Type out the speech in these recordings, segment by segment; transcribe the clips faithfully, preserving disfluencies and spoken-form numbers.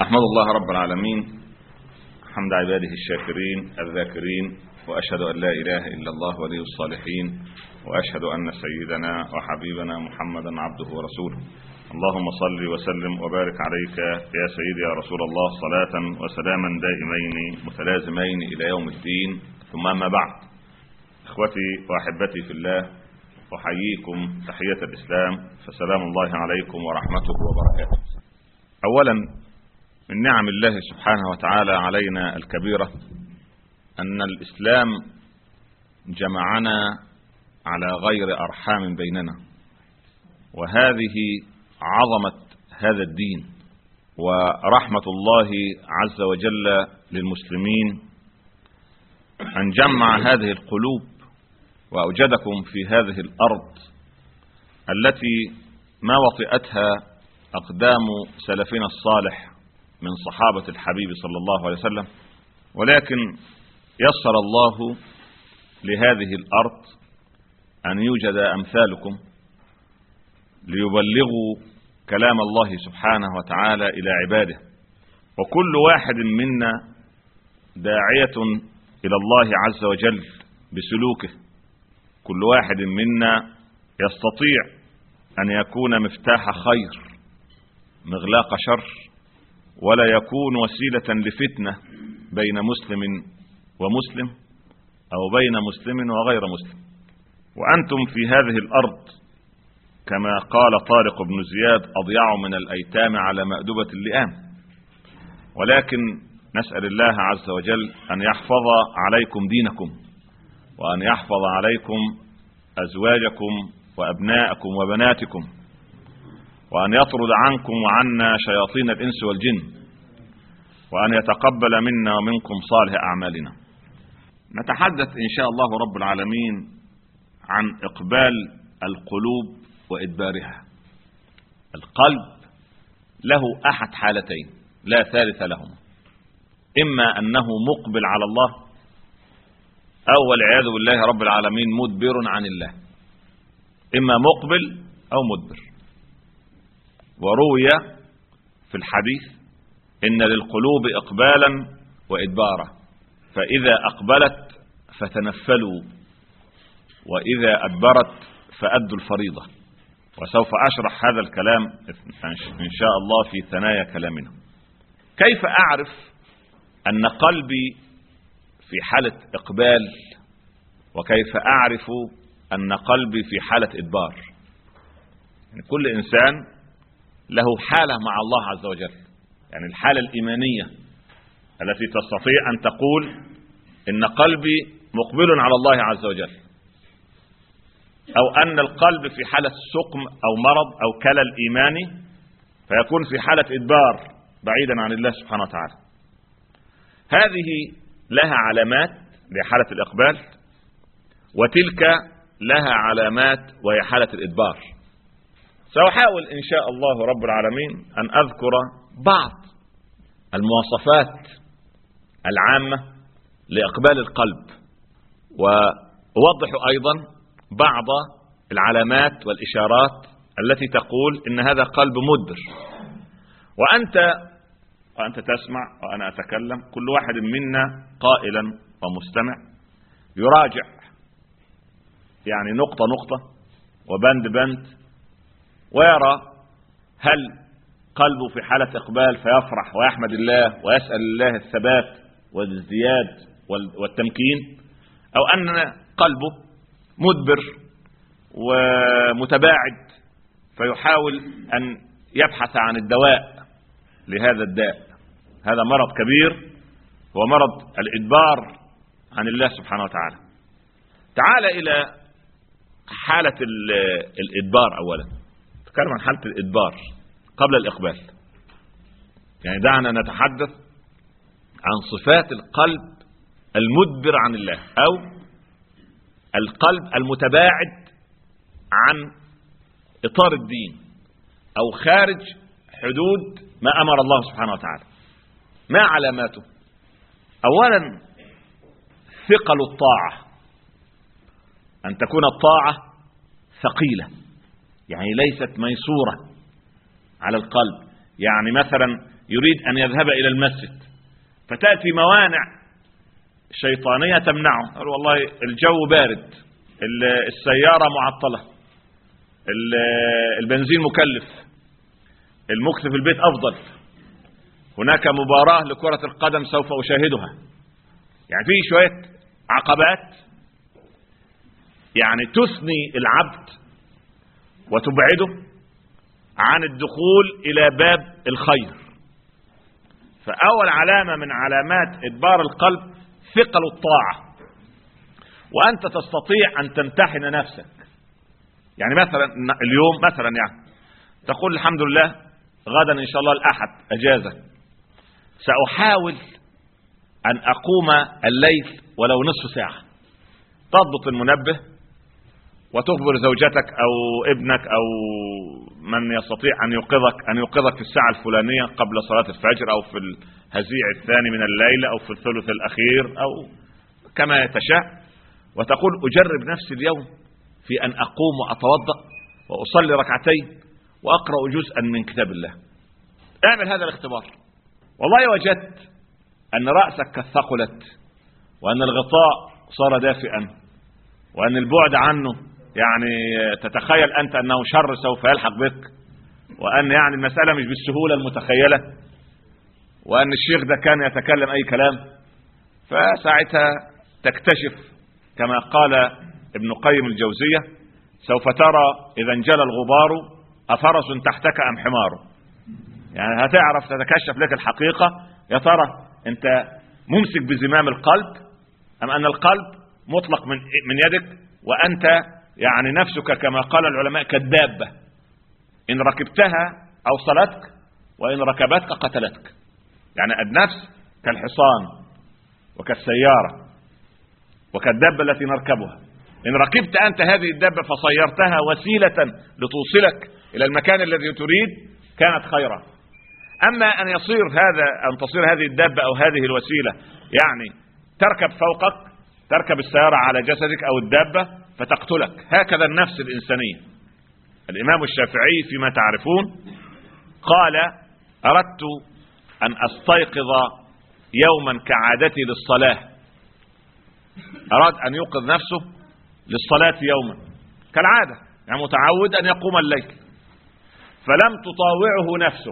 أحمد الله رب العالمين حمد عباده الشاكرين الذاكرين، وأشهد أن لا إله إلا الله ولي الصالحين، وأشهد أن سيدنا وحبيبنا محمدا عبده ورسوله. اللهم صل وسلم وبارك عليك يا سيدي يا رسول الله صلاة وسلاما دائمين متلازمين إلى يوم الدين، ثم أما بعد. إخوتي وأحبتي في الله، أحييكم تحية الإسلام، فسلام الله عليكم ورحمته وبركاته. أولا، من نعم الله سبحانه وتعالى علينا الكبيرة أن الإسلام جمعنا على غير أرحام بيننا، وهذه عظمة هذا الدين ورحمة الله عز وجل للمسلمين أن جمع هذه القلوب وأوجدكم في هذه الأرض التي ما وطئتها أقدام سلفنا الصالح من صحابة الحبيب صلى الله عليه وسلم، ولكن يسر الله لهذه الأرض أن يوجد أمثالكم ليبلغوا كلام الله سبحانه وتعالى إلى عباده، وكل واحد منا داعية إلى الله عز وجل بسلوكه. كل واحد منا يستطيع أن يكون مفتاح خير مغلاق شر، ولا يكون وسيلة لفتنة بين مسلم ومسلم أو بين مسلم وغير مسلم. وأنتم في هذه الأرض كما قال طارق بن زياد أضيع من الأيتام على مأدبة اللئام، ولكن نسأل الله عز وجل أن يحفظ عليكم دينكم، وأن يحفظ عليكم أزواجكم وأبناءكم وبناتكم، وأن يطرد عنكم وعنا شياطين الإنس والجن، وأن يتقبل منا ومنكم صالح أعمالنا. نتحدث إن شاء الله رب العالمين عن إقبال القلوب وإدبارها. القلب له أحد حالتين لا ثالث لهما: إما أنه مقبل على الله، أو والعياذ بالله رب العالمين مدبر عن الله. إما مقبل أو مدبر. وروي في الحديث إن للقلوب إقبالا وإدبارا، فإذا أقبلت فتنفلوا، وإذا أدبرت فأدوا الفريضة. وسوف أشرح هذا الكلام إن شاء الله في ثنايا كلامنا. كيف أعرف أن قلبي في حالة إقبال، وكيف أعرف أن قلبي في حالة إدبار؟ يعني كل إنسان له حالة مع الله عز وجل، يعني الحالة الإيمانية التي تستطيع أن تقول إن قلبي مقبل على الله عز وجل، أو أن القلب في حالة سقم أو مرض أو كلل إيماني فيكون في حالة إدبار بعيدا عن الله سبحانه وتعالى. هذه لها علامات لحالة الإقبال، وتلك لها علامات وهي حالة الإدبار. سأحاول إن شاء الله رب العالمين أن أذكر بعض المواصفات العامة لإقبال القلب، وأوضح أيضا بعض العلامات والإشارات التي تقول إن هذا قلب مدبر. وأنت وأنت تسمع وأنا أتكلم، كل واحد منا قائلا ومستمع يراجع، يعني نقطة نقطة وبند بند، ويرى هل قلبه في حالة إقبال فيفرح ويحمد الله ويسأل الله الثبات والازدياد والتمكين، أو أن قلبه مدبر ومتباعد فيحاول أن يبحث عن الدواء لهذا الداء. هذا مرض كبير، هو مرض الإدبار عن الله سبحانه وتعالى. تعال إلى حالة الإدبار. أولا نتكلم عن حالة الإدبار قبل الإقبال، يعني دعنا نتحدث عن صفات القلب المدبر عن الله، أو القلب المتباعد عن إطار الدين، أو خارج حدود ما أمر الله سبحانه وتعالى. ما علاماته؟ أولا ثقل الطاعة، أن تكون الطاعة ثقيلة، يعني ليست ميسورة على القلب. يعني مثلا يريد أن يذهب إلى المسجد، فتأتي موانع شيطانية تمنعه. قال والله الجو بارد، السيارة معطلة، البنزين مكلف، المكث في البيت أفضل، هناك مباراة لكرة القدم سوف أشاهدها. يعني في شوية عقبات يعني تثني العبد وتبعده عن الدخول إلى باب الخير. فأول علامة من علامات إدبار القلب ثقل الطاعة، وأنت تستطيع أن تمتحن نفسك. يعني مثلا اليوم مثلا يعني تقول الحمد لله غدا إن شاء الله الأحد أجازة، سأحاول أن أقوم الليل ولو نصف ساعة. تضبط المنبه وتخبر زوجتك أو ابنك أو من يستطيع أن يوقظك أن يوقظك في الساعة الفلانية قبل صلاة الفجر أو في الهزيع الثاني من الليل أو في الثلث الأخير أو كما يتشاء، وتقول أجرب نفسي اليوم في أن أقوم وأتوضأ وأصلي ركعتين وأقرأ جزءا من كتاب الله. اعمل هذا الاختبار. والله وجدت أن رأسك قد ثقلت، وأن الغطاء صار دافئا، وأن البعد عنه يعني تتخيل أنت أنه شر سوف يلحق بك، وأن يعني المسألة مش بالسهولة المتخيلة، وأن الشيخ ده كان يتكلم أي كلام. فساعتها تكتشف كما قال ابن قيم الجوزية: سوف ترى إذا انجلى الغبار أفرس تحتك أم حمار. يعني هتعرف تتكشف لك الحقيقة، يا ترى أنت ممسك بزمام القلب أم أن القلب مطلق من من يدك، وأنت يعني نفسك كما قال العلماء كالدابة، إن ركبتها أوصلتك وإن ركبتك قتلتك. يعني النفس كالحصان وكالسيارة وكالدابة التي نركبها، إن ركبت أنت هذه الدابة فصيرتها وسيلة لتوصلك إلى المكان الذي تريد كانت خيرا. أما أن يصير هذا أن تصير هذه الدابة أو هذه الوسيلة يعني تركب فوقك، تركب السيارة على جسدك أو الدابة فتقتلك. هكذا النفس الإنسانية. الإمام الشافعي فيما تعرفون قال: أردت أن أستيقظ يوما كعادتي للصلاة. أراد أن يوقظ نفسه للصلاة يوما كالعادة، يعني متعود أن يقوم الليل، فلم تطاوعه نفسه.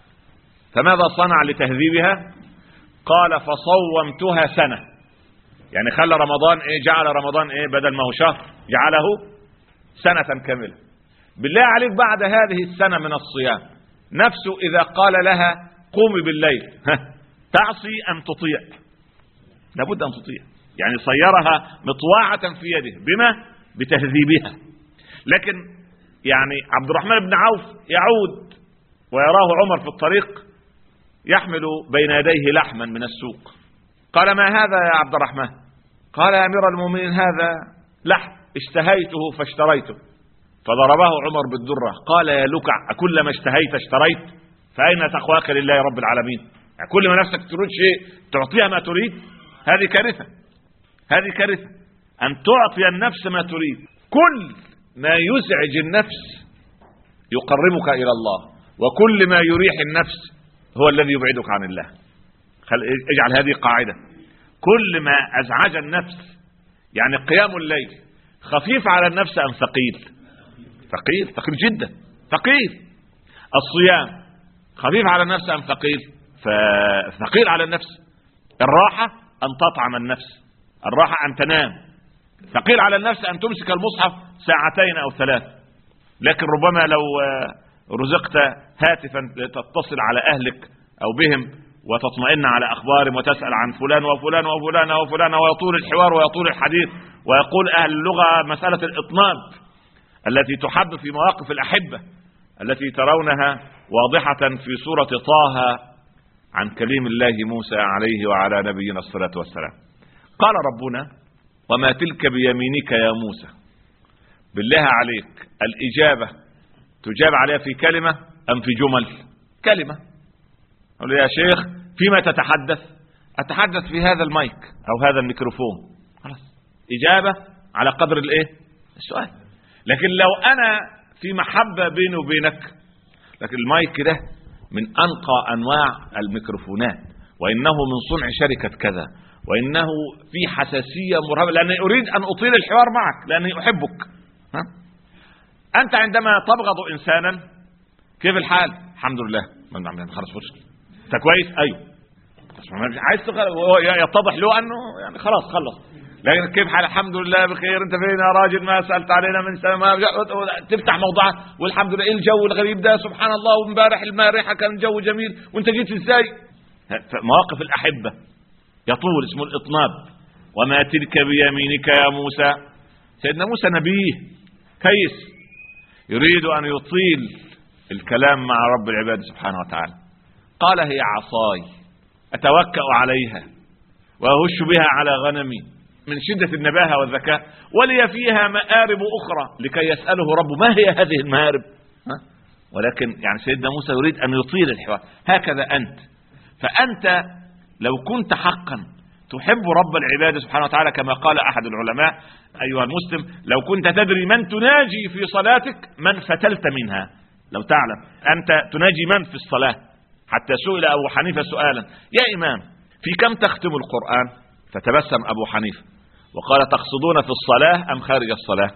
فماذا صنع لتهذيبها؟ قال: فصومتها سنة. يعني خلى رمضان إيه؟ جعل رمضان إيه؟ بدل ما هو شهر جعله سنة كاملة. بالله عليك بعد هذه السنة من الصيام نفسه إذا قال لها قومي بالليل تعصي أم تطيع؟ لابد أن تطيع. يعني صيرها مطواعة في يده بما بتهذيبها. لكن يعني عبد الرحمن بن عوف يعود ويراه عمر في الطريق يحمل بين يديه لحما من السوق. قال: ما هذا يا عبد الرحمن؟ قال: يا أمير المؤمنين هذا لحم اشتهيته فاشتريته. فضربه عمر بالدرة. قال: يا لكع، أكلما اشتهيت اشتريت؟ فأين تقواك لله رب العالمين؟ يعني كل ما نفسك تريد شيء تعطيها ما تريد؟ هذه كارثة، هذه كارثة أن تعطي النفس ما تريد. كل ما يزعج النفس يقربك إلى الله، وكل ما يريح النفس هو الذي يبعدك عن الله. اجعل هذه قاعدة: كل ما أزعج النفس، يعني قيام الليل خفيف على النفس أم ثقيل؟ ثقيل، ثقيل جدا، ثقيل. الصيام خفيف على النفس أم ثقيل؟ فثقيل على النفس. الراحة أن تطعم النفس، الراحة أن تنام. ثقيل على النفس أن تمسك المصحف ساعتين أو ثلاث. لكن ربما لو رزقت هاتفا تتصل على أهلك أو بهم وتطمئن على أخبارهم وتسأل عن فلان وفلان وفلان وفلان، ويطول الحوار ويطول الحديث. ويقول أهل اللغة مسألة الإطناب التي تحب في مواقف الأحبة التي ترونها واضحة في سورة طه عن كليم الله موسى عليه وعلى نبينا الصلاة والسلام. قال ربنا: وما تلك بيمينك يا موسى. بالله عليك الإجابة تجاب عليها في كلمة أم في جمل؟ كلمة. أقول يا شيخ فيما تتحدث؟ أتحدث في هذا المايك أو هذا الميكروفون. خلاص، إجابة على قدر الإيه؟ السؤال. لكن لو أنا في محبة بيني وبينك، لكن المايك ده من أنقى أنواع الميكروفونات، وإنه من صنع شركة كذا، وإنه في حساسية مرهبة، لأني أريد أن أطيل الحوار معك لأني أحبك. ها؟ أنت عندما تبغض إنسانا كيف الحال؟ الحمد لله، خلاص فرصة. أنت كويس؟ أيوه. عايز يتضح له أنه يعني خلاص خلص. لكن كيف حال؟ الحمد لله بخير. أنت فين يا راجل؟ ما سألت علينا من سنة. ما تفتح موضوعات والحمد لله. إيه الجو الغريب ده؟ سبحان الله، وامبارح المارحة كان الجو جميل، وأنت جيت إزاي؟ مواقف الأحبة يطول، اسمه الإطناب. وما تلك بيمينك يا موسى. سيدنا موسى نبيه كيس، يريد أن يطيل الكلام مع رب العباد سبحانه وتعالى. قال هي عصاي أتوكأ عليها وأهش بها على غنمي، من شدة النباهة والذكاء. ولي فيها مآرب أخرى لكي يسأله رب ما هي هذه المآرب. ها؟ ولكن يعني سيدنا موسى يريد أن يطيل الحوار. هكذا أنت، فأنت لو كنت حقا تحب رب العباد سبحانه وتعالى كما قال أحد العلماء: أيها المسلم لو كنت تدري من تناجي في صلاتك من فتلت منها. لو تعلم أنت تناجي من في الصلاة. حتى سئل أبو حنيفة سؤالا: يا إمام في كم تختم القرآن؟ فتبسم أبو حنيفة وقال: تقصدون في الصلاة أم خارج الصلاة؟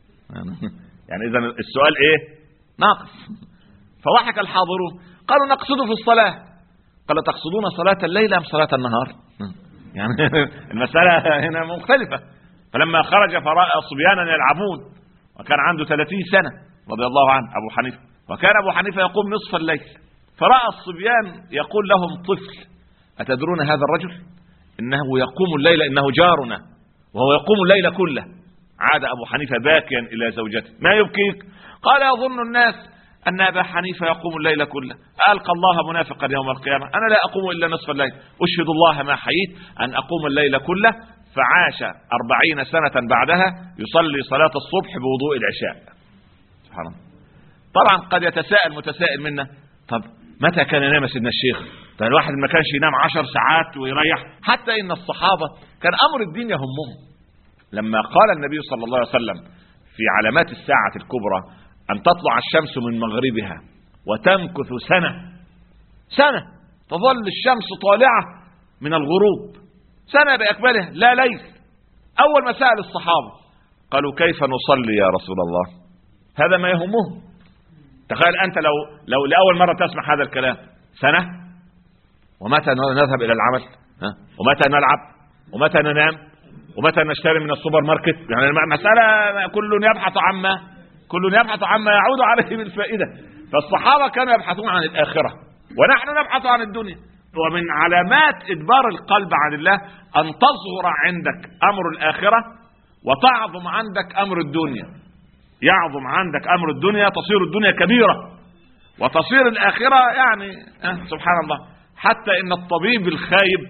يعني إذن السؤال إيه؟ ناقص. فضحك الحاضرون قالوا: نقصد في الصلاة. قال: تقصدون صلاة الليل أم صلاة النهار؟ يعني المسألة هنا مختلفة. فلما خرج فرأى صبيانا يلعبون، وكان عنده ثلاثين سنة رضي الله عنه أبو حنيفة، وكان أبو حنيفة يقوم نصف الليل، فرأى الصبيان يقول لهم طفل: أتدرون هذا الرجل إنه يقوم الليل، إنه جارنا وهو يقوم الليل كله. عاد أبو حنيفة باكيا إلى زوجته: ما يبكيك؟ قال: يظن الناس أن أبا حنيفة يقوم الليل كله، ألقى الله منافقا يوم القيامة، أنا لا أقوم إلا نصف الليل، أشهد الله ما حييت أن أقوم الليل كله. فعاش أربعين سنة بعدها يصلي صلاة الصبح بوضوء العشاء. سبحان الله. طبعا قد يتساءل متسائل منا: طب متى كان ينام سيدنا الشيخ؟ طب الواحد ما كانش ينام عشر ساعات ويريح؟ حتى إن الصحابة كان أمر الدين يهمهم. لما قال النبي صلى الله عليه وسلم في علامات الساعة الكبرى أن تطلع الشمس من مغربها وتمكث سنة سنة تظل الشمس طالعة من الغروب سنة بأكملها لا ليل. أول ما سأل الصحابة قالوا: كيف نصلي يا رسول الله؟ هذا ما يهمهم. تخيل أنت لو لو لأول مرة تسمع هذا الكلام: سنة، ومتى نذهب إلى العمل؟ ها؟ ومتى نلعب؟ ومتى ننام؟ ومتى نشتري من السوبر ماركت؟ يعني المسألة كل يبحث عما كل يبحث عما يعود عليه بالفائدة. فالصحابة كانوا يبحثون عن الآخرة ونحن نبحث عن الدنيا. ومن علامات إدبار القلب عن الله أن تصغر عندك أمر الآخرة وتعظم عندك أمر الدنيا. يعظم عندك أمر الدنيا، تصير الدنيا كبيرة وتصير الآخرة يعني أه سبحان الله. حتى إن الطبيب الخايب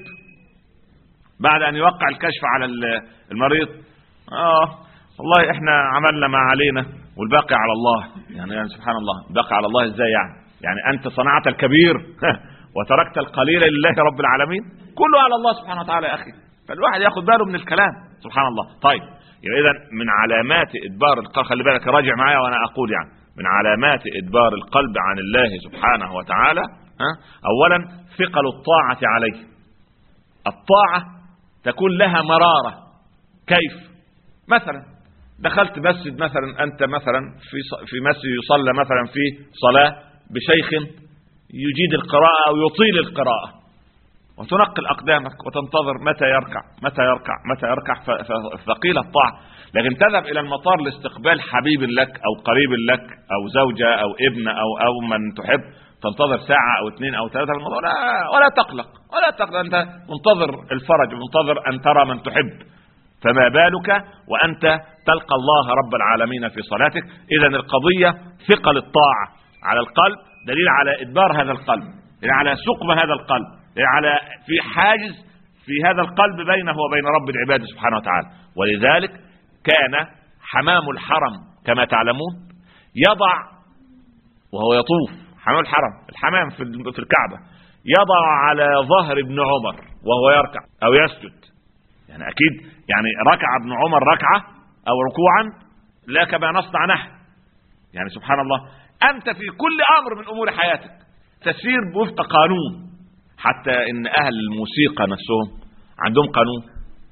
بعد أن يوقع الكشف على المريض: آه والله إحنا عملنا ما علينا والباقي على الله. يعني, يعني سبحان الله، باقي على الله إزاي يعني؟ يعني أنت صنعت الكبير وتركت القليل لله رب العالمين. كله على الله سبحانه وتعالى يا أخي. فالواحد ياخد باله من الكلام. سبحان الله. طيب يعني إذن من علامات إدبار القلب، خلي بالك راجع معايا وأنا أقول، يعني من علامات إدبار القلب عن الله سبحانه وتعالى ها أولا ثقل الطاعة عليه. الطاعة تكون لها مرارة. كيف؟ مثلا دخلت مسجد مثلا، أنت مثلا في في مسجد يصلى مثلا في صلاة بشيخ يجيد القراءة أو يطيل القراءة، وتنقل أقدامك وتنتظر متى يركع متى يركع متى يركع فثقيل الطاعة. لكن تذهب إلى المطار لاستقبال حبيب لك أو قريب لك أو زوجة أو ابن أو أو من تحب، تنتظر ساعة أو اثنين أو ثلاثة الموضوع ولا, ولا تقلق ولا تقلق أنت منتظر الفرج، منتظر أن ترى من تحب. فما بالك وأنت تلقى الله رب العالمين في صلاتك؟ إذن القضية ثقل الطاعة على القلب دليل على إدبار هذا القلب، دليل على ثقب هذا القلب، دليل على في حاجز في هذا القلب بينه وبين رب العباد سبحانه وتعالى. ولذلك كان حمام الحرم كما تعلمون يضع وهو يطوف، حمام الحرم الحمام في الكعبة يضع على ظهر ابن عمر وهو يركع أو يسجد. يعني أكيد يعني ركع ابن عمر ركعة أو ركوعا لا كما نصنع نحن. يعني سبحان الله، أنت في كل أمر من أمور حياتك تسير بوفق قانون، حتى ان اهل الموسيقى نفسهم عندهم قانون.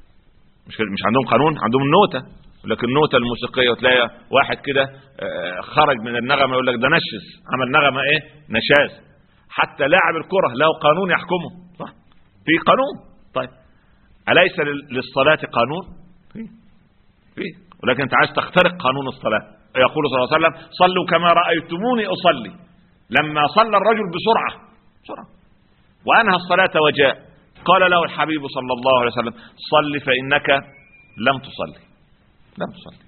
مش مش عندهم قانون، عندهم النوتة، لكن النوتة الموسيقية وتلاقي واحد كده خرج من النغمة يقول لك ده نشز، عمل نغمة ايه نشاز. حتى لاعب الكرة له قانون يحكمه، صح؟ في قانون. طيب أليس للصلاة قانون؟ في في ولكن انت عايز تخترق قانون الصلاة. يقول صلى الله عليه وسلم صلوا كما رأيتموني أصلي. لما صلى الرجل بسرعة بسرعة وأنهى الصلاة وجاء، قال له الحبيب صلى الله عليه وسلم صل فإنك لم تصلي لم تصلي.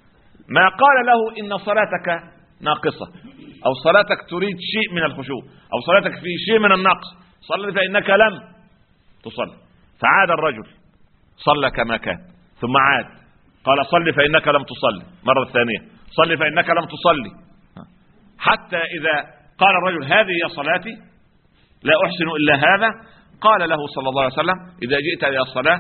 ما قال له إن صلاتك ناقصة أو صلاتك تريد شيء من الخشوع أو صلاتك في شيء من النقص، صل فإنك لم تصلي. فعاد الرجل صلى كما كان، ثم عاد قال صل فإنك لم تصلي مرة ثانية، صل فإنك لم تصلي، حتى إذا قال الرجل هذه هي صلاتي لا أحسن إلا هذا، قال له صلى الله عليه وسلم إذا جئت إلى الصلاة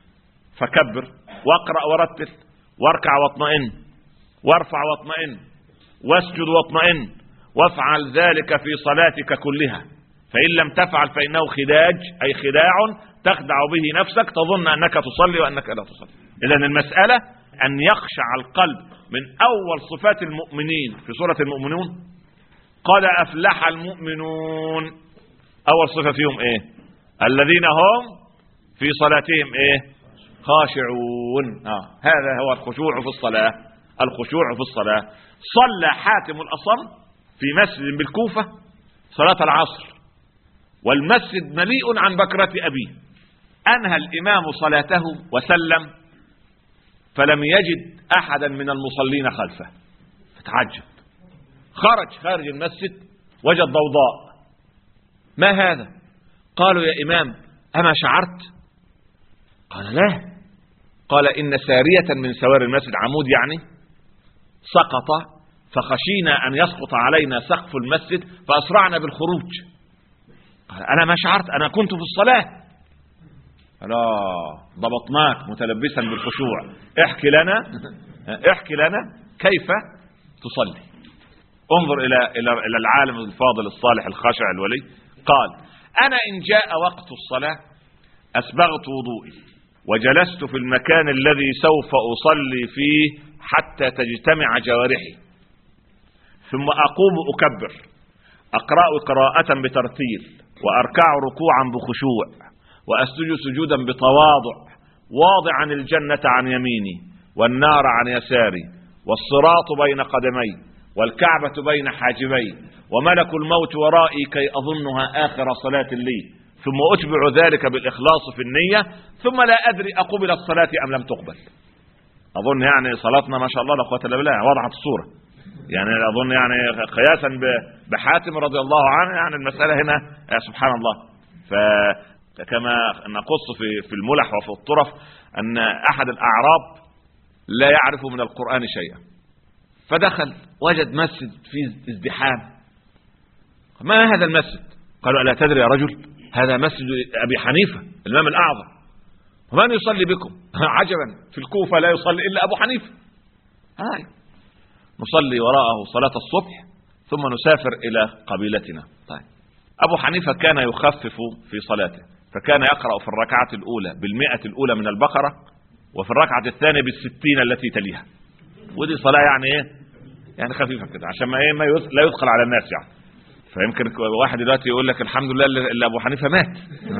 فكبر واقرأ ورتل واركع واطمئن وارفع واطمئن واسجد واطمئن وافعل ذلك في صلاتك كلها، فإن لم تفعل فإنه خداج أي خداع تخدع به نفسك تظن أنك تصلي وأنك لا تصلي. إذن المسألة أن يخشع القلب من أول صفات المؤمنين في سورة المؤمنون. قد أفلح المؤمنون، أول صفة فيهم إيه؟ الذين هم في صلاتهم إيه؟ خاشعون. آه. هذا هو الخشوع في الصلاة. الخشوع في الصلاة. صلى حاتم الأصم في مسجد بالكوفة صلاة العصر والمسجد مليء عن بكرة أبيه، أنهى الإمام صلاته وسلم فلم يجد أحدا من المصلين خلفه، فتعجب، خرج خارج المسجد وجد ضوضاء. ما هذا؟ قالوا يا إمام أما شعرت؟ قال لا. قال إن سارية من سوار المسجد، عمود يعني، سقط فخشينا أن يسقط علينا سقف المسجد فأسرعنا بالخروج. قال أنا ما شعرت، أنا كنت في الصلاة. لا، ضبطناك متلبسا بالخشوع، احكي لنا احكي لنا كيف تصلي. انظر إلى إلى العالم الفاضل الصالح الخاشع الولي. قال أنا إن جاء وقت الصلاة أسبغت وضوئي وجلست في المكان الذي سوف أصلي فيه حتى تجتمع جوارحي، ثم أقوم أكبر، أقرأ قراءة بترتيل، وأركع ركوعا بخشوع، وأسجد سجودا بتواضع، واضعا الجنة عن يميني والنار عن يساري، والصراط بين قدمي، والكعبة بين حاجبي، وملك الموت ورائي كي أظنها آخر صلاة لي، ثم أتبع ذلك بالإخلاص في النية، ثم لا أدري أقبل الصلاة أم لم تقبل. أظن يعني صلاتنا ما شاء الله لا قوة إلا بالله وضعت الصورة، يعني أظن يعني قياسا بحاتم رضي الله عنه، يعني المسألة هنا سبحان الله. فكما نقص في في الملح وفي الطرف أن أحد الأعراب لا يعرف من القرآن شيئا، فدخل وجد مسجد فيه ازدحام. ما هذا المسجد؟ قالوا ألا تدري يا رجل هذا مسجد أبي حنيفة الإمام الأعظم، ومن يصلي بكم؟ عجبا، في الكوفة لا يصلي إلا أبو حنيفة. هاي نصلي وراءه صلاة الصبح ثم نسافر إلى قبيلتنا. طيب أبو حنيفة كان يخفف في صلاته، فكان يقرأ في الركعة الأولى بالمئة الأولى من البقرة، وفي الركعة الثانية بالستين التي تليها. ودي صلاة يعني إيه؟ يعني خفيفة كده، عشان ما إيه ما لا يدخل على الناس يعني. فيمكن واحد دلوقتي يقول لك الحمد لله اللي أبو حنيفة مات.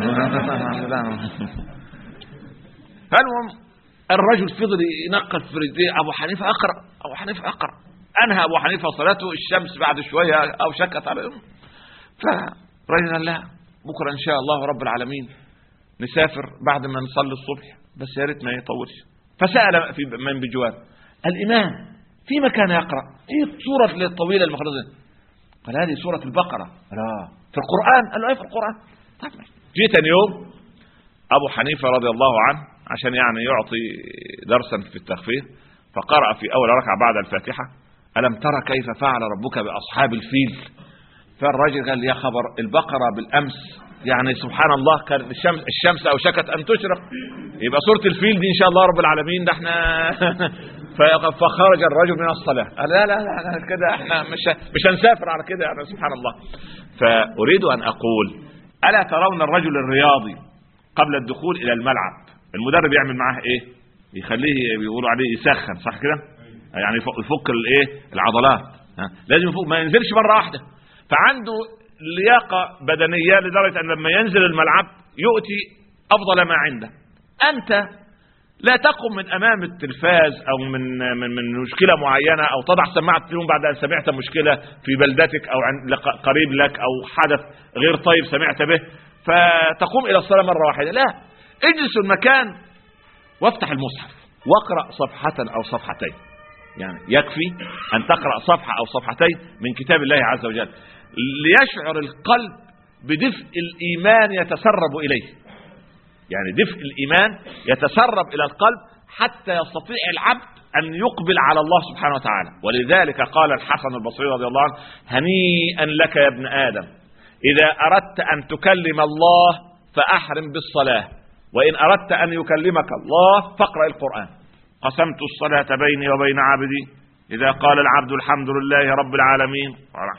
فالمهم الرجل فضل ينقل في رجليه أبو حنيفة أقرأ أبو حنيفة أقرأ أنهى أبو حنيفة صلاته، الشمس بعد شوية أو شكت عليهم. فرجل قال لا بكرة إن شاء الله رب العالمين نسافر بعد ما نصلي الصبح، بس يا ريت ما يطولش. فسأل في من بجوار الإمام في مكان يقرأ إيه السورة الطويلة المخلصة؟ قال هذه سورة البقرة. لا في القرآن؟ قال له ايه في القرآن؟ طيب جيت يوم أبو حنيفة رضي الله عنه عشان يعني يعطي درسا في التخفيف، فقرأ في أول ركعة بعد الفاتحة ألم ترى كيف فعل ربك بأصحاب الفيل؟ فالرجل قال يا خبر البقرة بالأمس يعني سبحان الله كان الشمس, الشمس أوشكت أن تشرق، يبقى سورة الفيل دي إن شاء الله رب العالمين ده احنا. فخرج الرجل من الصلاة، قال لا لا لا كده احنا مش مش هنسافر على كده يعني، سبحان الله. فأريد أن أقول ألا ترون الرجل الرياضي قبل الدخول إلى الملعب المدرب يعمل معاه إيه؟ يخليه بيقولوا عليه يسخن، صح كده؟ يعني يفك الايه العضلات، لازم يفك، ما ينزلش مرة واحدة. فعنده لياقة بدنية لدرجة أن لما ينزل الملعب يؤتي أفضل ما عنده. أنت لا تقم من أمام التلفاز أو من من من مشكلة معينة أو تضع سماعة التلفزيون بعد أن سمعت مشكلة في بلدتك أو عن قريب لك أو حدث غير طيب سمعت به فتقوم إلى الصلاة مرة واحدة. لا، اجلس المكان وافتح المصحف واقرأ صفحة أو صفحتين، يعني يكفي أن تقرأ صفحة أو صفحتين من كتاب الله عز وجل ليشعر القلب بدفء الإيمان يتسرب إليه. يعني دفء الإيمان يتسرب إلى القلب حتى يستطيع العبد أن يقبل على الله سبحانه وتعالى. ولذلك قال الحسن البصري رضي الله عنه: هنيئا لك يا ابن آدم إذا أردت أن تكلم الله فأحرم بالصلاة، وإن أردت أن يكلمك الله فاقرأ القرآن. قسمت الصلاة بيني وبين عبدي إذا قال العبد الحمد لله رب العالمين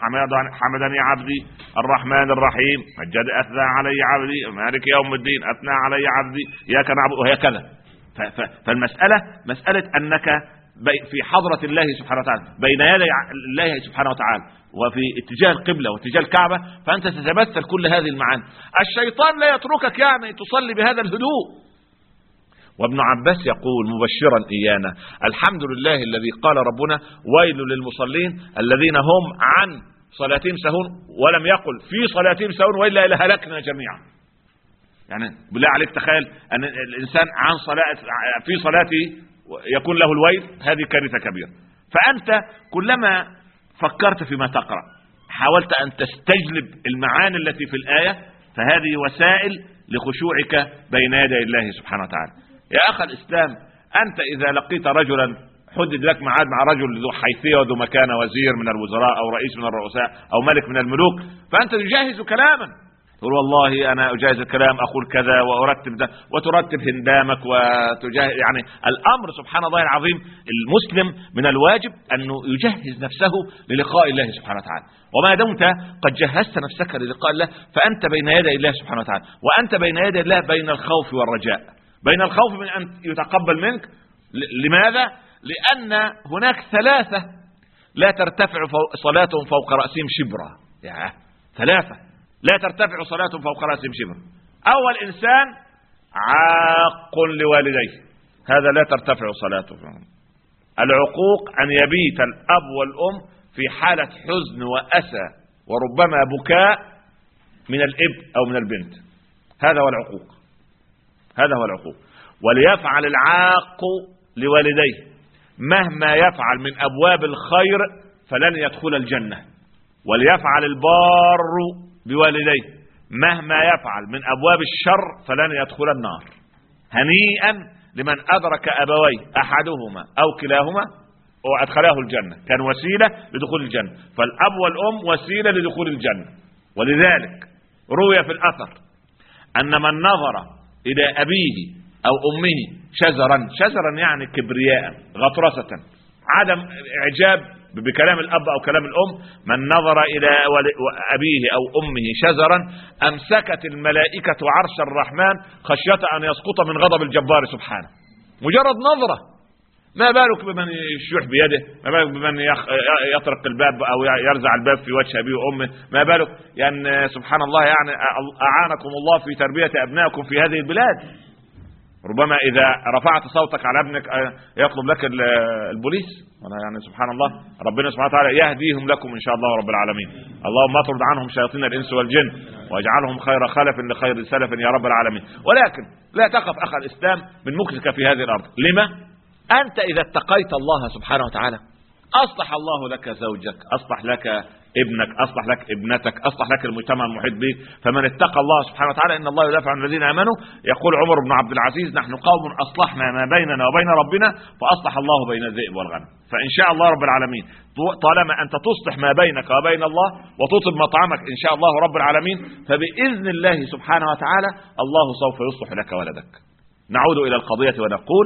حمدني عبدي الرحمن الرحيم مجد أثنى علي عبدي مالك يوم الدين أثنى علي عبدي إياك نعبد، وهكذا. فالمسألة مسألة أنك في حضرة الله سبحانه وتعالى بين يدي الله سبحانه وتعالى وفي اتجاه القبلة واتجاه الكعبة، فأنت تتمثل كل هذه المعاني. الشيطان لا يتركك يعني تصلي بهذا الهدوء. وابن عباس يقول مبشرا إيانا: الحمد لله الذي قال ربنا ويل للمصلين الذين هم عن صلاتهم سهون، ولم يقل في صلاتهم سهون وإلا لهلكنا جميعا. يعني بالله عليك تخيل أن الإنسان عن صلاة في صلاته يكون له الويل، هذه كارثة كبيرة. فأنت كلما فكرت فيما تقرأ حاولت أن تستجلب المعاني التي في الآية، فهذه وسائل لخشوعك بين يدي الله سبحانه وتعالى. يا أخ الإسلام، أنت إذا لقيت رجلا حدد لك معاد مع رجل ذو حيثية وذو مكانة، وزير من الوزراء أو رئيس من الرؤساء أو ملك من الملوك، فأنت تجهز كلاما، تقول والله أنا أجهز الكلام أقول كذا وأرتب ده، وترتب هندامك وتجهز. يعني الأمر سبحان الله العظيم، المسلم من الواجب أنه يجهز نفسه للقاء الله سبحانه وتعالى. وما دمت قد جهزت نفسك للقاء الله فأنت بين يدي الله سبحانه وتعالى، وأنت بين يدي الله بين الخوف والرجاء، بين الخوف من أن يتقبل منك. لماذا؟ لأن هناك ثلاثة لا ترتفع صلاتهم فوق رأسهم شبرا. يعني ثلاثة لا ترتفع صلاتهم فوق رأسهم شبرا. أول إنسان عاق لوالديه، هذا لا ترتفع صلاته. العقوق أن يبيت الأب والأم في حالة حزن وأسى وربما بكاء من الابن أو من البنت، هذا هو العقوق، هذا هو العقوق. وليفعل العاق لوالديه مهما يفعل من أبواب الخير فلن يدخل الجنة، وليفعل البار بوالديه مهما يفعل من أبواب الشر فلن يدخل النار. هنيئا لمن أدرك أبويه أحدهما أو كلاهما وأدخلاه الجنة، كان وسيلة لدخول الجنة. فالأب والأم وسيلة لدخول الجنة. ولذلك روي في الأثر أن من نظر إلى أبيه أو أمه شزرا، شزرا يعني كبرياء غطرسة، عدم إعجاب بكلام الأب أو كلام الأم، من نظر إلى أبيه أو أمه شزرا أمسكت الملائكة عرش الرحمن خشية أن يسقط من غضب الجبار سبحانه. مجرد نظرة. ما بالك بمن يشوح بيده، ما بالك بمن يطرق الباب أو يرزع الباب في وجه أبيه وأمه، ما بالك يعني سبحان الله. يعني أعانكم الله في تربية أبنائكم في هذه البلاد. ربما إذا رفعت صوتك على ابنك يطلب لك البوليس. يعني سبحان الله، ربنا سبحانه وتعالى يهديهم لكم إن شاء الله رب العالمين. اللهم اطرد عنهم شياطين الإنس والجن واجعلهم خير خلف لخير سلف يا رب العالمين. ولكن لا تقف أخ الإسلام من مكثك في هذه الأرض. لما؟ أنت إذا اتقيت الله سبحانه وتعالى أصلح الله لك زوجك، أصلح لك ابنك، أصلح لك ابنتك، أصلح لك المجتمع المحيط بك. فمن اتقى الله سبحانه وتعالى إن الله يدافع عن الذين آمنوا. يقول عمر بن عبد العزيز: نحن قوم أصلحنا ما بيننا وبين ربنا فأصلح الله بين الذئب والغنم. فإن شاء الله رب العالمين طالما أنت تصلح ما بينك وبين الله وتطب مطعمك إن شاء الله رب العالمين، فبإذن الله سبحانه وتعالى الله سوف يصلح لك ولدك. نعود إلى القضية ونقول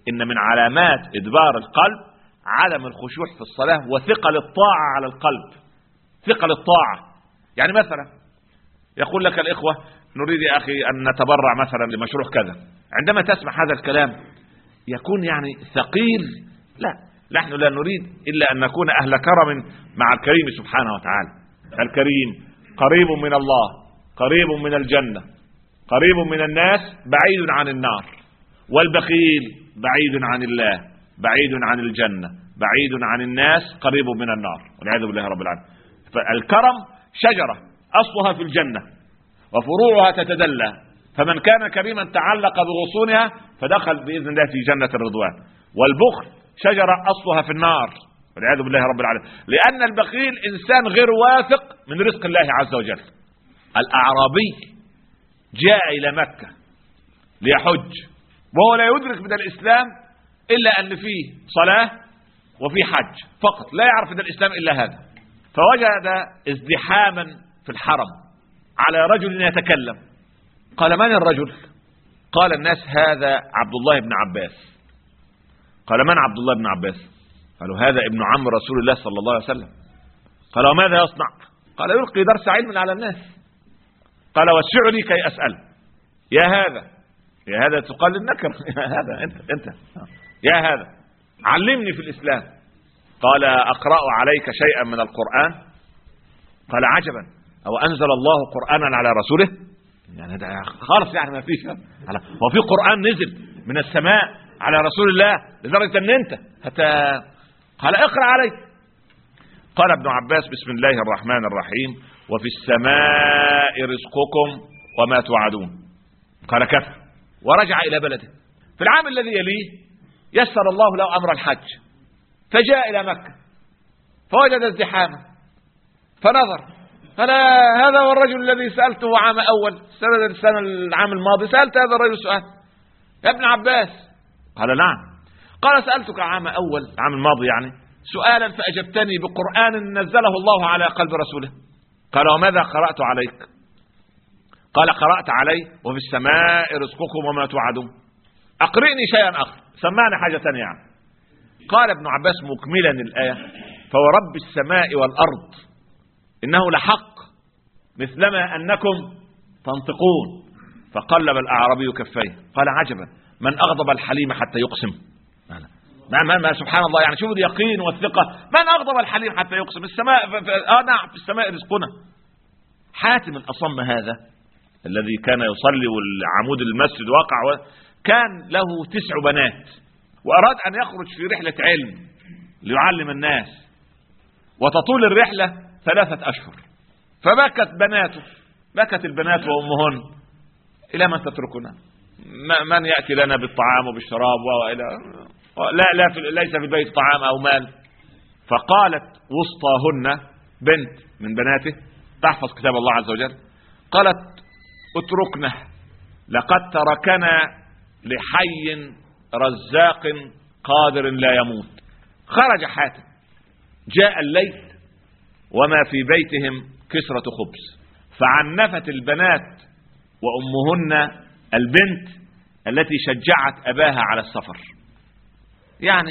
إن من علامات إدبار القلب عدم الخشوع في الصلاة وثقل الطاعة على القلب، ثقل الطاعة. يعني مثلا يقول لك الإخوة نريد يا أخي أن نتبرع مثلا لمشروع كذا، عندما تسمع هذا الكلام يكون يعني ثقيل. لا، نحن لا نريد إلا أن نكون أهل كرم مع الكريم سبحانه وتعالى. الكريم قريب من الله، قريب من الجنة، قريب من الناس، بعيد عن النار. والبخيل بعيد عن الله، بعيد عن الجنة، بعيد عن الناس، قريب من النار، والعياذ بالله رب العالمين. فالكرم شجرة أصلها في الجنة وفروعها تتدلى، فمن كان كريما تعلق بغصونها فدخل بإذن الله في جنة الرضوان. والبخل شجرة أصلها في النار، والعياذ بالله رب العالمين، لأن البخيل إنسان غير واثق من رزق الله عز وجل. الأعرابي جاء إلى مكة ليحج وهو لا يدرك من الإسلام إلا أن فيه صلاة وفيه حج فقط، لا يعرف من الإسلام إلا هذا. فوجد ازدحاما في الحرم على رجل يتكلم. قال: من الرجل؟ قال الناس: هذا عبد الله بن عباس. قال: من عبد الله بن عباس؟ قالوا: هذا ابن عم رسول الله صلى الله عليه وسلم. قال: وماذا يصنع؟ قال: يلقي درس علم على الناس. قال: وسعني كي أسأل. يا هذا، يا هذا تقال النكر، يا هذا أنت أنت يا هذا علمني في الإسلام. قال: أقرأ عليك شيئا من القرآن؟ قال: عجبا، أو أنزل الله قرآنا على رسوله؟ يعني ده خالص، يعني ما فيش، هو في قرآن نزل من السماء على رسول الله لدرجة أن أنت حتى. قال: اقرأ عليك. قال ابن عباس: بسم الله الرحمن الرحيم، وفي السماء رزقكم وما توعدون. قال: كفى. ورجع إلى بلده. في العام الذي يليه يسر الله له أمر الحج، فجاء إلى مكة فوجد ازدحاما، فنظر، قال: هذا هو الرجل الذي سألته عام أول سنة السنة العام الماضي، سألت هذا الرجل سؤال يا ابن عباس. قال: نعم. قال: سألتك عام أول العام الماضي يعني سؤالا فأجبتني بقرآن نزله الله على قلب رسوله. قال: وماذا قرأت عليك؟ قال: قرأت علي وفي السماء رزقكم وما توعدون. أقرئني شيئا آخر، سمعني حاجة ثانية يعني. قال ابن عباس مكملا الآية: فورب السماء والأرض إنه لحق مثلما أنكم تنطقون. فقلب الأعرابي كفيه قال: عجبا، من أغضب الحليم حتى يقسم. ما ما سبحان الله، يعني شوف اليقين والثقة. من أغضب الحليم حتى يقسم؟ السماء ف... ف... آه نعم، في السماء رزقنا. حاتم الأصم هذا الذي كان يصلي والعمود المسجد واقع و... كان له تسع بنات، وأراد أن يخرج في رحلة علم ليعلم الناس، وتطول الرحلة ثلاثة أشهر. فبكت بناته، بكت البنات وأمهن: إلى من تتركنا؟ من يأتي لنا بالطعام وبالشراب وإلى لا لا في ليس في البيت طعام أو مال. فقالت وسطاهن بنت من بناته تحفظ كتاب الله عز وجل، قالت: اتركنا، لقد تركنا لحي رزاق قادر لا يموت. خرج حاتم، جاء الليل وما في بيتهم كسرة خبز، فعنفت البنات وأمهن البنت التي شجعت أباها على السفر. يعني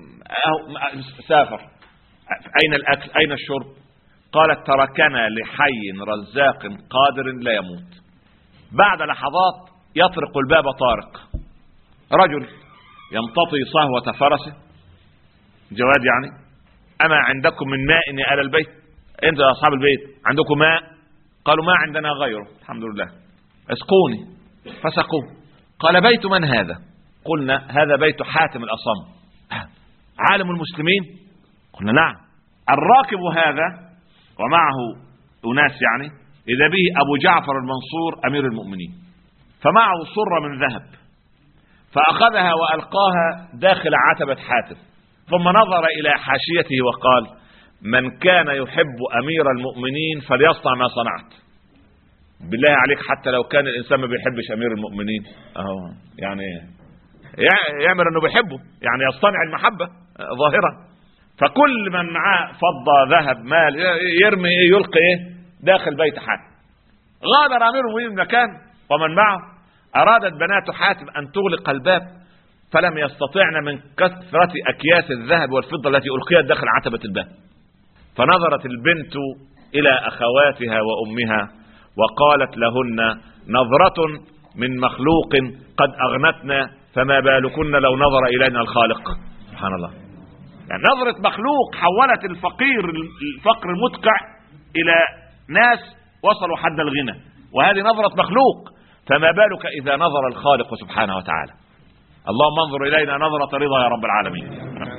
سافر، أين الأكل أين الشرب؟ قالت: تركنا لحي رزاق قادر لا يموت. بعد لحظات يطرق الباب طارق، رجل يمتطي صهوة فرسه، جواد يعني: أما عندكم من ماء يا أهل البيت؟ أنت يا أصحاب البيت عندكم ماء؟ قالوا: ما عندنا غيره الحمد لله، اسقوني. فسقوه. قال: بيت من هذا؟ قلنا: هذا بيت حاتم الأصم عالم المسلمين. قلنا: نعم. الراكب هذا ومعه أناس يعني إذا به أبو جعفر المنصور أمير المؤمنين، فمعه صرة من ذهب، فأخذها وألقاها داخل عتبة حاتم، ثم نظر إلى حاشيته وقال: من كان يحب أمير المؤمنين فليصنع ما صنعت. بالله عليك، حتى لو كان الإنسان ما بيحبش أمير المؤمنين أهو يعني يعمل أنه بيحبه، يعني يصطنع المحبة ظاهرة. فكل من معاه فضة ذهب مال يرمي إيه يلقي إيه داخل بيت حاتم. غادر أمير المؤمنين المكان ومن معه. أرادت بنات حاتم أن تغلق الباب، فلم يستطعن من كثرة أكياس الذهب والفضة التي ألقيت داخل عتبة الباب. فنظرت البنت إلى أخواتها وأمها وقالت لهن: نظرة من مخلوق قد أغنتنا، فما بالكن لو نظر إلينا الخالق. سبحان الله. يعني نظرة مخلوق حولت الفقير الفقر المدقع إلى ناس وصلوا حد الغنى، وهذه نظرة مخلوق، فما بالك إذا نظر الخالق سبحانه وتعالى. اللهم انظر إلينا نظرة رضا يا رب العالمين.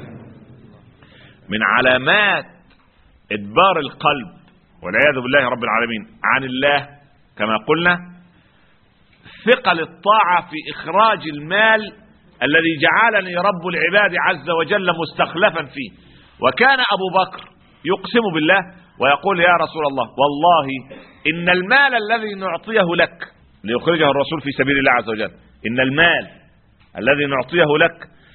من علامات إدبار القلب والعياذ بالله رب العالمين عن الله كما قلنا ثقل الطاعة في إخراج المال الذي جعلني رب العباد عز وجل مستخلفا فيه. وكان أبو بكر يقسم بالله ويقول: يا رسول الله، والله إن المال الذي نعطيه لك ليخرجه الرسول في سبيل الله عز وجل، إن المال الذي نعطيه لك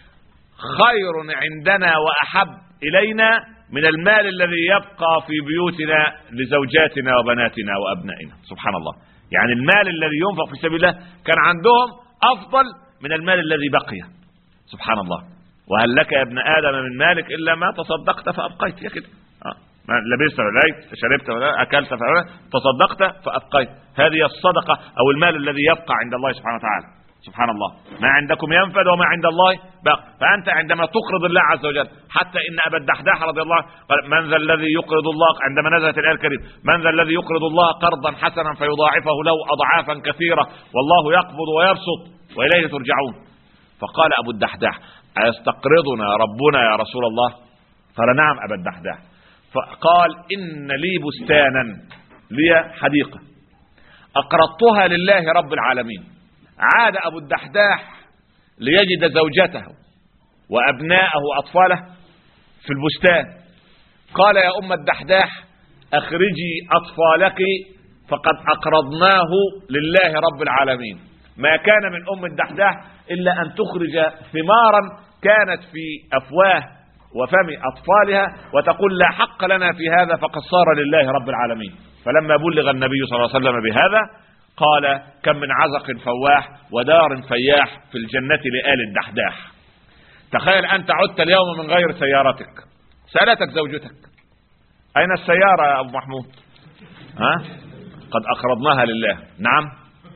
خير عندنا وأحب إلينا من المال الذي يبقى في بيوتنا لزوجاتنا وبناتنا وأبنائنا. سبحان الله. يعني المال الذي ينفق في سبيل الله كان عندهم أفضل من المال الذي بقي. سبحان الله. وهل لك يا ابن آدم من مالك إلا ما تصدقت فأبقيت. يا كده ما لبست ولا شربت ولا أكلت فأبقيت، تصدقت فأبقيت. هذه الصدقة أو المال الذي يبقى عند الله سبحانه وتعالى. سبحان الله. ما عندكم ينفد وما عند الله باق. فأنت عندما تقرض الله عز وجل، حتى إن أبا الدحداح رضي الله عنه قال: من ذا الذي يقرض الله، عندما نزلت الآية الكريمة: من ذا الذي يقرض الله قرضا حسنا فيضاعفه له أضعافا كثيرة والله يقبض ويبسط وإليه ترجعون. فقال أبو الدحداح: أيستقرضنا ربنا يا رسول الله؟ قال: نعم أبا الدحداح. فقال: إن لي بستانا، لي حديقة أقرضتها لله رب العالمين. عاد أبو الدحداح ليجد زوجته وأبناءه وأطفاله في البستان. قال: يا أم الدحداح، أخرجي أطفالك فقد أقرضناه لله رب العالمين. ما كان من أم الدحداح إلا أن تخرج ثمارا كانت في أفواه وفم أطفالها وتقول: لا حق لنا في هذا فقد صار لله رب العالمين. فلما بلغ النبي صلى الله عليه وسلم بهذا قال: كم من عزق فواح ودار فياح في الجنة لآل الدحداح. تخيل أنت عدت اليوم من غير سيارتك، سألتك زوجتك: أين السيارة يا أبو محمود؟ ها؟ قد أقرضناها لله. نعم.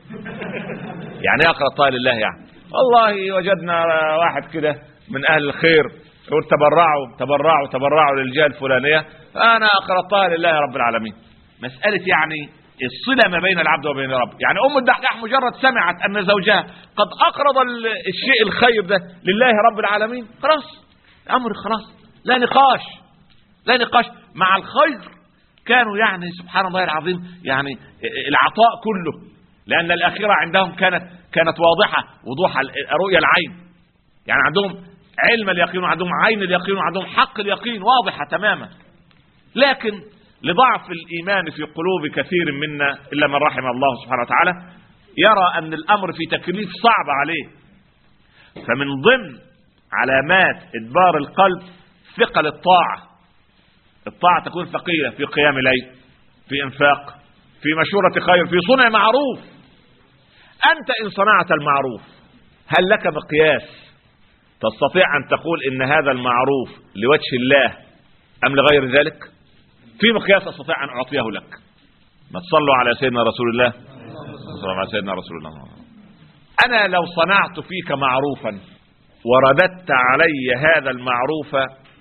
يعني أقرضتها لله؟ يعني والله وجدنا واحد كده من أهل الخير يقول: تبرعوا تبرعوا تبرعوا للجهة الفلانية، أنا أقرضتها لله رب العالمين. مسألة يعني الصلة ما بين العبد وبين رب. يعني أم الدحداح مجرد سمعت أن زوجها قد أقرض الشيء الخير ده لله رب العالمين، خلاص أمر، خلاص لا نقاش لا نقاش مع الخير. كانوا يعني سبحان الله العظيم يعني العطاء كله، لأن الأخيرة عندهم كانت كانت واضحة وضوح رؤية العين. يعني عندهم علم اليقين وعندهم عين اليقين وعندهم حق اليقين واضحة تماما. لكن لضعف الإيمان في قلوب كثير منا إلا من رحم الله سبحانه وتعالى يرى أن الأمر في تكليف صعب عليه. فمن ضمن علامات إدبار القلب ثقل الطاعة. الطاعة تكون ثقيلة في قيام ليل، في إنفاق، في مشورة خير، في صنع معروف. أنت إن صنعت المعروف هل لك مقياس تستطيع أن تقول إن هذا المعروف لوجه الله أم لغير ذلك؟ في مقياس أستطيع أن أعطيه لك. ما تصلوا على سيدنا رسول الله، صلوا على سيدنا رسول الله. أنا لو صنعت فيك معروفا ورددت علي هذا المعروف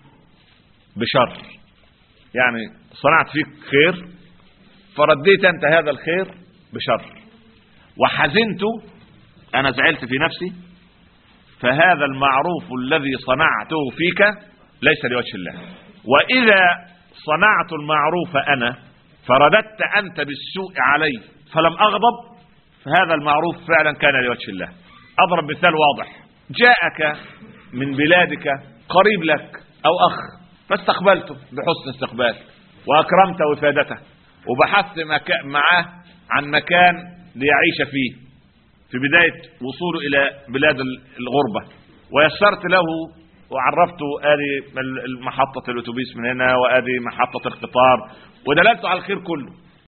بشر، يعني صنعت فيك خير فرديت أنت هذا الخير بشر وحزنت، أنا زعلت في نفسي، فهذا المعروف الذي صنعته فيك ليس لوجه الله. وإذا صنعت المعروف أنا فرددت أنت بالسوء علي فلم أغضب، فهذا المعروف فعلا كان لوجه الله. أضرب مثال واضح: جاءك من بلادك قريب لك أو أخ فاستقبلته بحسن استقبال وأكرمت وفادته وبحثت معه عن مكان ليعيش فيه في بداية وصوله إلى بلاد الغربة، ويسرت له وعرفته آدي محطة الأتوبيس من هنا وآدي محطة القطار ودللته على الخير كله.